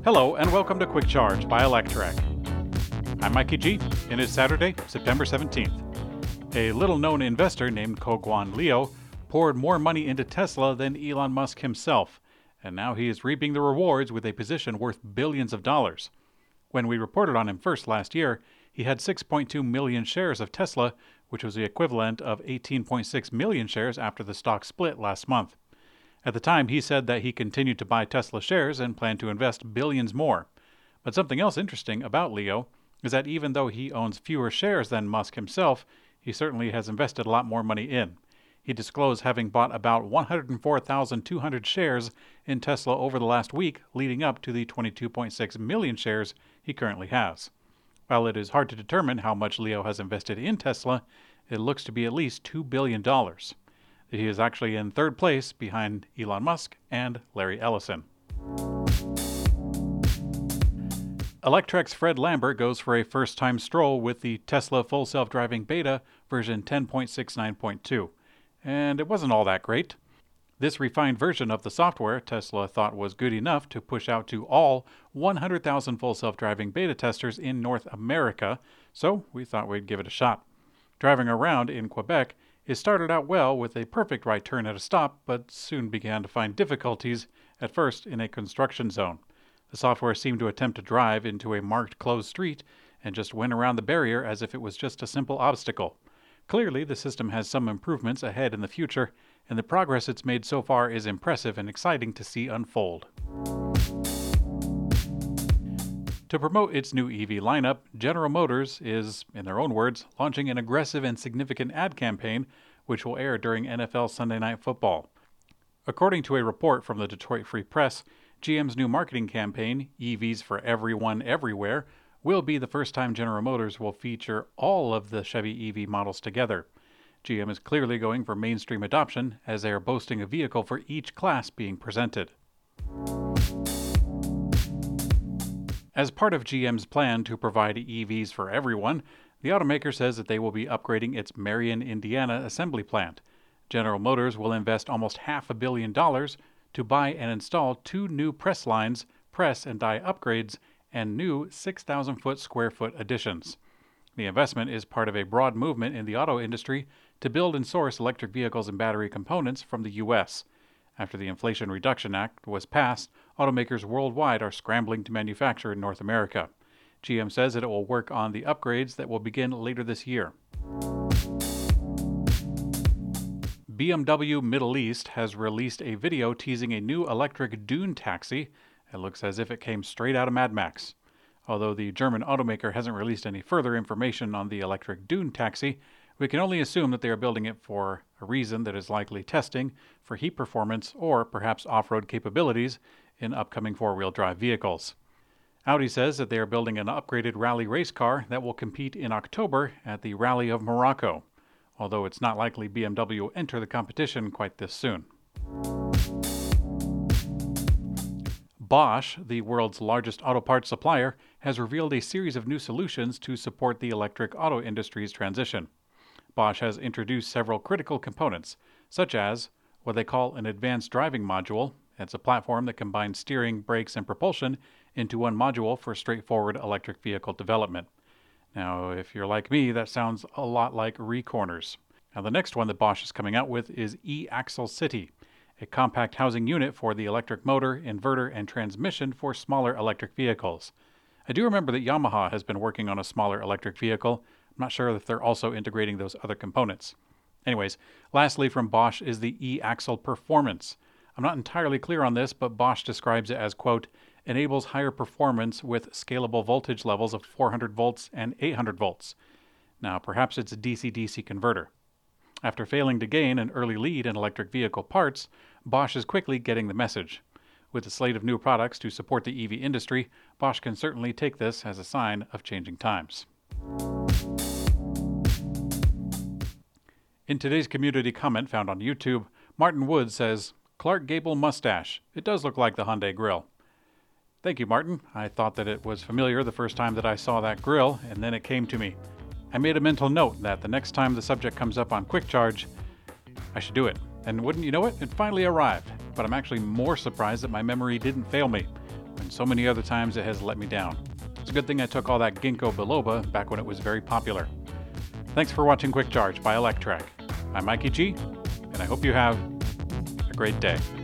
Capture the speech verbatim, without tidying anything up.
Hello and welcome to Quick Charge by Electrek. I'm Mikey G, and it's Saturday, September seventeenth. A little-known investor named Koguan Liu poured more money into Tesla than Elon Musk himself, and now he is reaping the rewards with a position worth billions of dollars. When we reported on him first last year, he had six point two million shares of Tesla, which was the equivalent of eighteen point six million shares after the stock split last month. At the time, he said that he continued to buy Tesla shares and planned to invest billions more. But something else interesting about Liu is that even though he owns fewer shares than Musk himself, he certainly has invested a lot more money in. He disclosed having bought about one hundred four thousand two hundred shares in Tesla over the last week, leading up to the twenty-two point six million shares he currently has. While it is hard to determine how much Liu has invested in Tesla, it looks to be at least two billion dollars. He is actually in third place behind Elon Musk and Larry Ellison. Electrek's Fred Lambert goes for a first-time stroll with the Tesla full self-driving beta version ten point sixty-nine point two, and it wasn't all that great. This refined version of the software Tesla thought was good enough to push out to all one hundred thousand full self-driving beta testers in North America, so we thought we'd give it a shot. Driving around in Quebec, it started out well with a perfect right turn at a stop, but soon began to find difficulties, at first in a construction zone. The software seemed to attempt to drive into a marked closed street and just went around the barrier as if it was just a simple obstacle. Clearly, the system has some improvements ahead in the future, and the progress it's made so far is impressive and exciting to see unfold. To promote its new E V lineup, General Motors is, in their own words, launching an aggressive and significant ad campaign which will air during N F L Sunday Night Football. According to a report from the Detroit Free Press, G M's new marketing campaign, E Vs for Everyone Everywhere, will be the first time General Motors will feature all of the Chevy E V models together. G M is clearly going for mainstream adoption, as they are boasting a vehicle for each class being presented. As part of G M's plan to provide E Vs for everyone, the automaker says that they will be upgrading its Marion, Indiana assembly plant. General Motors will invest almost half a billion dollars to buy and install two new press lines, press and die upgrades, and new six thousand foot square foot additions. The investment is part of a broad movement in the auto industry to build and source electric vehicles and battery components from the U S After the Inflation Reduction Act was passed, automakers worldwide are scrambling to manufacture in North America. G M says that it will work on the upgrades that will begin later this year. B M W Middle East has released a video teasing a new electric dune taxi. It looks as if it came straight out of Mad Max. Although the German automaker hasn't released any further information on the electric dune taxi, we can only assume that they are building it for a reason that is likely testing for heat performance or perhaps off-road capabilities in upcoming four-wheel drive vehicles. Audi says that they are building an upgraded rally race car that will compete in October at the Rally of Morocco, although it's not likely B M W will enter the competition quite this soon. Bosch, the world's largest auto parts supplier, has revealed a series of new solutions to support the electric auto industry's transition. Bosch has introduced several critical components, such as what they call an advanced driving module. It's a platform that combines steering, brakes, and propulsion into one module for straightforward electric vehicle development. Now, if you're like me, that sounds a lot like REEcorners. Now, the next one that Bosch is coming out with is E-Axle City, a compact housing unit for the electric motor, inverter, and transmission for smaller electric vehicles. I do remember that Yamaha has been working on a smaller electric vehicle. I'm not sure if they're also integrating those other components. Anyways, lastly from Bosch is the E-Axle Performance. I'm not entirely clear on this, but Bosch describes it as, quote, enables higher performance with scalable voltage levels of four hundred volts and eight hundred volts. Now, perhaps it's a D C D C converter. After failing to gain an early lead in electric vehicle parts, Bosch is quickly getting the message. With a slate of new products to support the E V industry, Bosch can certainly take this as a sign of changing times. In today's community comment found on YouTube, Martin Wood says, Clark Gable mustache. It does look like the Hyundai grill. Thank you, Martin. I thought that it was familiar the first time that I saw that grill, and then it came to me. I made a mental note that the next time the subject comes up on Quick Charge, I should do it. And wouldn't you know it, it finally arrived. But I'm actually more surprised that my memory didn't fail me. when so many other times it has let me down. It's a good thing I took all that ginkgo biloba back when it was very popular. Thanks for watching Quick Charge by Electrek. I'm Mikey G, and I hope you have a great day.